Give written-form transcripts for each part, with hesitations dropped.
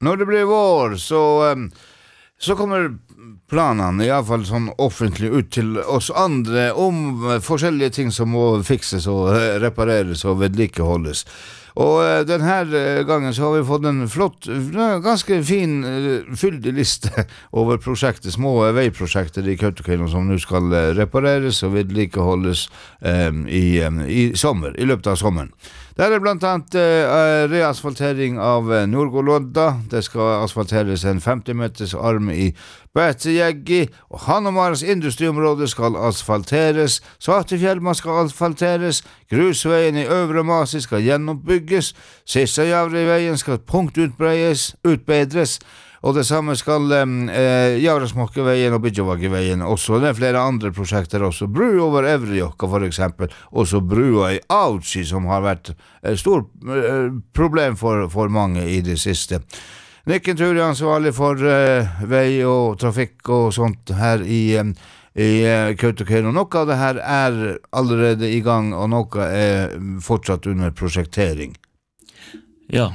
Når det blir vår, så kommer planene, I alle fall sånn offentlig ut til oss andre, om forskjellige ting som må fikses og repareres og vedlikeholdes. Og denne gangen så har vi fått en flott, ganske fin, fyldig liste over prosjekter, små veiprosjekter I Kautokeino som nå skal repareres og vedlikeholdes I sommer, I løpet av sommeren. Der blant annet reasfaltering av Nordgålodda. Det skal asfalteres en 50 meters arm I Bætsejeggi, og Hanamaras industriområde skal asfalteres, Svartefjellma skal asfalteres, grusveien I Øvre Masi skal gjenoppbygges, Sissajavri-veien skal punktutbedres, og det samme skal Javrasmokkeveien og Bidjovaggeveien også. Det flere andre prosjekter også. Bru over Evrijokka for eksempel, også brua I Auchi som har vært et stort problem for mange I det siste. Nikken Turi ansvarlig for vei og trafikk og sånt her I Kautokeino. Noe av det her allerede I gang, og noe fortsatt under prosjektering. Ja,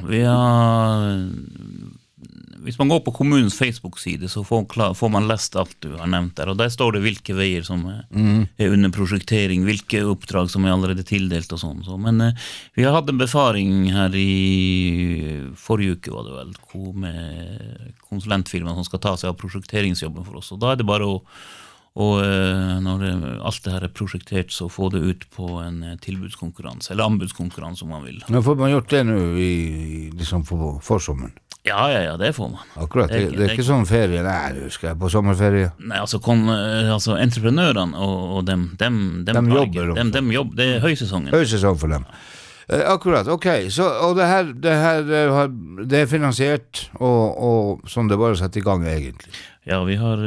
hvis man går på kommunens Facebook-side så får man lest alt du har nevnt der, og der står det hvilke veier som under prosjektering, hvilke oppdrag som allerede tildelt og sånn. Men vi har hatt en befaring her I forrige uke, var det vel, med konsulentfirmaen som skal ta seg av prosjekteringsjobben for oss, og da det bare når alt det her prosjektert så få det ut på en tilbudskonkurranse eller anbudskonkurranse om man vil. Nå får man gjort det nå liksom på forsommeren. Ja, det får man. Akkurat, det ikke sånn ferie, nei, du skal på sommerferie. Nei, altså entreprenørene og dem jobber. Dem jobber, det høysesongen. Høysesong for dem. Akkurat, ok. Så, og det her det finansiert, og sånn det bare satt I gang egentlig. Ja, vi har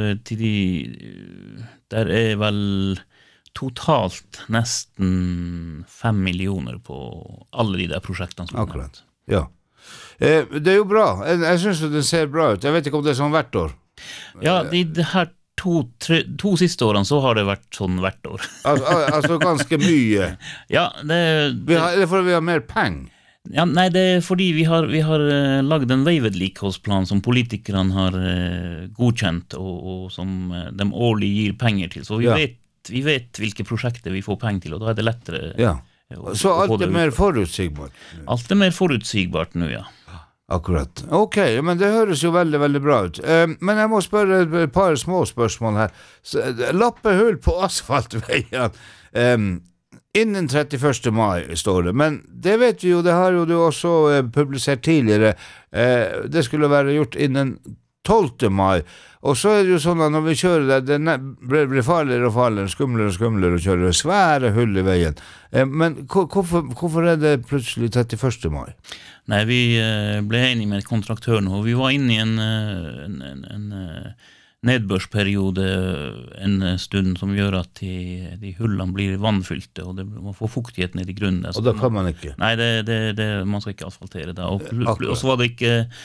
der vel totalt nesten 5 millioner på alle de der prosjektene som akkurat, ja. Det jo bra. Jeg synes det ser bra ut. Jeg vet ikke om det sånn hvert år. Ja, de her to siste årene så har det vært sånn hvert år. altså ganske mye. Ja, det er fordi vi har mer penger. Ja, nei, det fordi vi har laget en veivedlikeholdsplan som politikerne har godkjent og som de årlig gir penger til. Så vi vet hvilke prosjekter vi får penger til, og da det lettere. Ja. Så alt mer forutsigbart? Alt mer forutsigbart nå, ja. Akkurat. Ok, men det høres jo veldig, veldig bra ut. Men jeg må spørre et par små spørsmål her. Lappehull på asfaltveien. Innen 31. mai står det, men det vet vi jo, det har jo du også publisert tidligere. Det skulle være gjort innen 12. mai. Og så det jo sånn at når vi kjører det blir farligere og farligere, skumlere å kjøre svære hull I veien. Men hvorfor det plutselig 31. mai? Nei, vi ble enige med kontraktøren, og vi var inne I en nedbørsperiode en stund som gjør at de hullene blir vannfylte, og man får fuktighet ned I grunnen. Og da kan man ikke? Nei, man skal ikke asfaltere det. Og så var det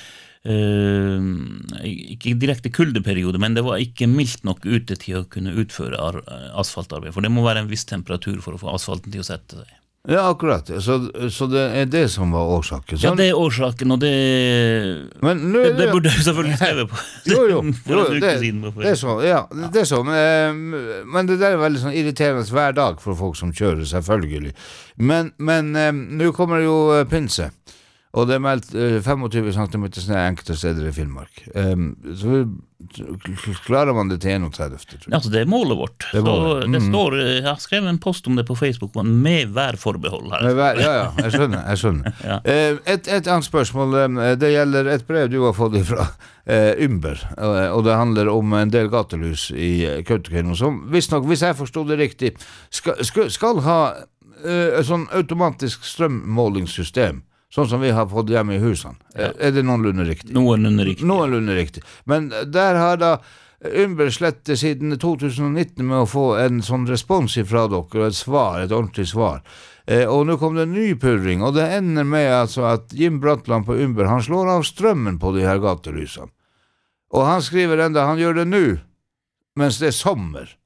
ikke direkte kuldeperiode, men det var ikke mildt nok ute til å kunne utføre asfaltarbeid, for det må være en viss temperatur for å få asfalten til å sette seg. Ja, akkurat. Så det det som var årsaken. Ja, det årsaken, og det burde jeg selvfølgelig skrive på. Jo, det så, ja, det så. Men det der veldig sånn irriterende hver dag for folk som kjører, selvfølgelig. Men nå kommer jo pinse. Og det meldt 25 cm snø enkelte steder I Finnmark. Så klarer man det til 31, tror jeg. Altså, det målet vårt. Det står, jeg har skrevet en post om det på Facebook, med værforbehold her. Ja, jeg skjønner. Ja. Et annet spørsmål, det gjelder et brev du har fått fra Ymber, og det handler om en del gatelys I Kautokeino, som hvis jeg forstod det riktig, skal ha et sånn automatisk strømmålingssystem, sånn som vi har fått hjemme I husene. Ja. Det noenlunde riktig? Noenlunde riktig. Men der har da Ymber slett siden 2019 med å få en sånn respons fra dere, et ordentlig svar. Og nå kom det en ny purring, og det ender med altså at Jim Bratland på Ymber, han slår av strømmen på de her gatelysene. Og han skriver enda, han gjør det nå, mens det sommer.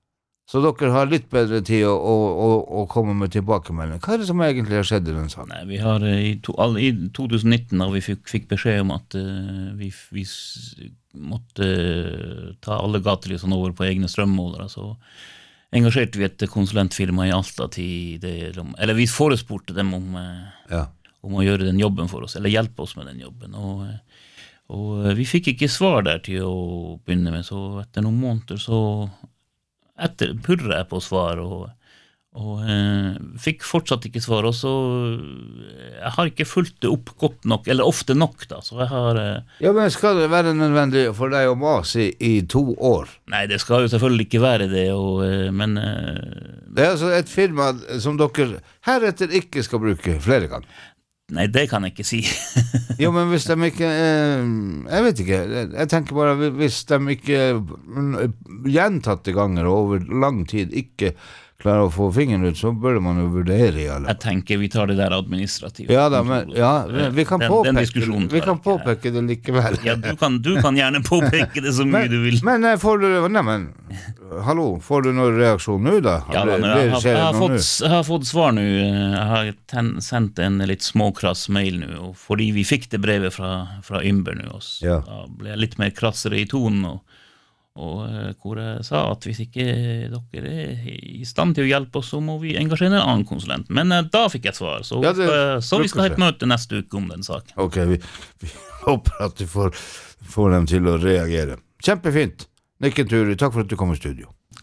Så dere har litt bedre tid å komme med tilbakemelding. Hva det som egentlig har skjedd i den saken? Nei, vi har i 2019 da vi fikk beskjed om at vi måtte ta alle gatelysene over på egne strømmålere, så engasjerte vi et konsulentfirma i Alta til det, eller vi forespurte dem om å gjøre den jobben for oss, eller hjelpe oss med den jobben, og vi fikk ikke svar der til å begynne med, så etter noen måneder så purret jeg på svar, og fikk fortsatt ikke svar, og så jeg har ikke fulgt det opp godt nok, eller ofte nok da, så jeg har Ja, men skal det være nødvendig for deg å mase i 2 år? Nei, det skal jo selvfølgelig ikke være det, men det er altså et firma som dere heretter ikke skal bruke flere ganger. Nei, det kan jeg ikke si. Jo, men hvis de ikke jeg vet ikke, jeg tenker bare hvis de ikke gjentatte ganger og over lang tid ikke klarer å få fingeren ut, så bør man jo vurdere i alle. Jeg tenker vi tar det der administrativt. Ja da, men vi kan påpeke det likevel. Ja, du kan gjerne påpeke det så mye du vil. Men hallo, får du noen reaksjon nå da? Ja, jeg har fått svar nå. Jeg har sendt en litt småkrass mail nå, og fordi vi fikk det brevet fra Ymber nå, da ble jeg litt mer krassere i tonen, og hvor jeg sa at hvis ikke dere er i stand til å hjelpe oss, så må vi engasjere en annen konsulent. Men da fikk jeg et svar, så vi skal ha et møte neste uke om den saken. Ok, vi håper at du får dem til å reagere. Kjempefint. Nikken Turi, takk for at du kom i studio.